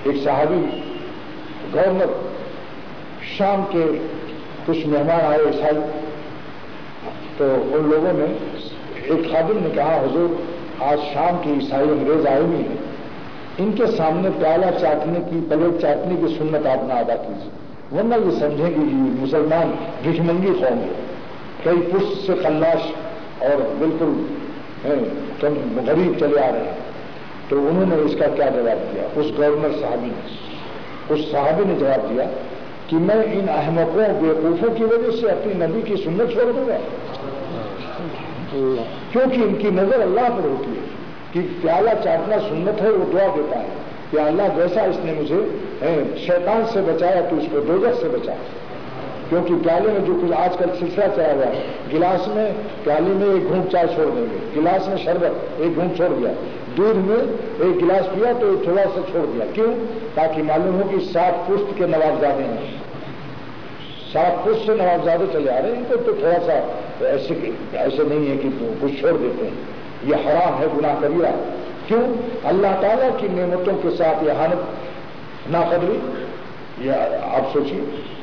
ایک صحابی گورنر شام کے کچھ مہمان آئے عیسائی، تو ان لوگوں نے ایک خادم نے کہا حضور آج شام کے عیسائی انگریز آئے ہوئے ہیں، ان کے سامنے پیالہ چاٹنے کی پلیٹ چاٹنے کی سنت آپ نہ ادا کیجیے، ورنہ یہ سمجھیں گے کہ مسلمان بھکمنگی قوم ہے، کئی پشت سے خلاش اور بالکل غریب چلے آ رہے ہیں۔ تو انہوں نے اس کا کیا جواب دیا؟ اس گورنر صحابی نے جواب دیا کہ میں ان احمقوں بیوقوفوں کی وجہ سے اپنی نبی کی سنت چھوڑ دوں گا، کیونکہ ان کی نظر اللہ پر ہوتی ہے کہ پیالہ چاٹنا سنت ہے، وہ دعا دیتا ہے کہ اللہ جیسا اس نے مجھے شیطان سے بچایا تو اس کو دوزخ سے بچا، کیونکہ پیالے میں جو کچھ آج کل سلسلہ چلا ہوا ہے، گلاس میں پیالے میں ایک گھونٹ چائے چھوڑ دیں گے، گلاس میں شربت ایک گھونٹ چھوڑ دیا، دودھ میں ایک گلاس پیا تو تھوڑا سا چھوڑ دیا، کیوں؟ تاکہ معلوم ہو کہ صاف پشت کے نوابزادے ہیں، صاف پشت سے نوابزادے چلے آ رہے ہیں، تو تھوڑا سا ایسے نہیں ہے کہ کچھ چھوڑ دیتے ہیں، یہ حرام ہے، گناہ کبیرہ۔ کیوں؟ اللہ تعالیٰ کی نعمتوں کے ساتھ احانت، ناقدری۔ یہ آپ سوچیے